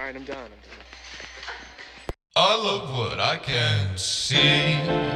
Alright, I'm done. I love what I can see.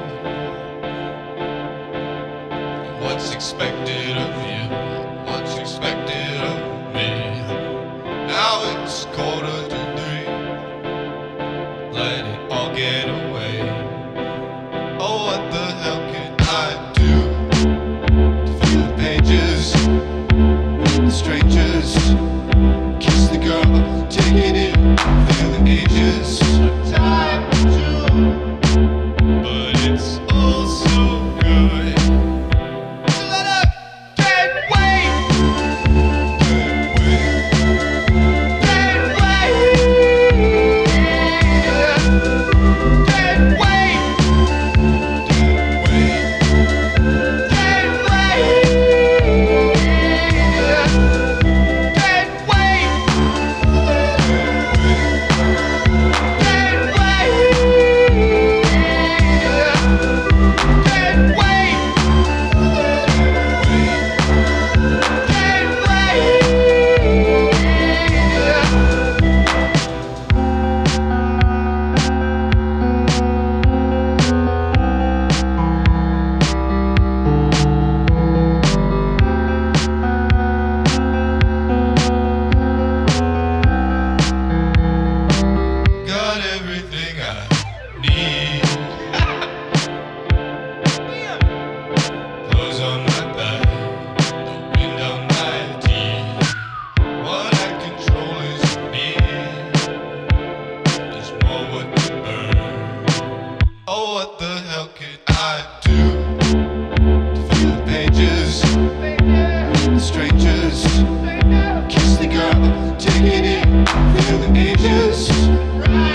What's expected of you? What's expected of me? Now it's 2:45. Let it all get away. Oh, what the hell can I do to fill the pages with the strangers? Kiss the girl, take it in, feel the ages. Time to, but it's all so good. So let up, can't wait, can't wait, can't wait, can't wait, can't wait, can't wait. Got everything I need. Clothes on my back, the wind on my teeth. What I control is me. There's more wood to burn. Oh, what the hell can I do to fill the pages with the strangers? Kiss the girl, take it in, feel the ages.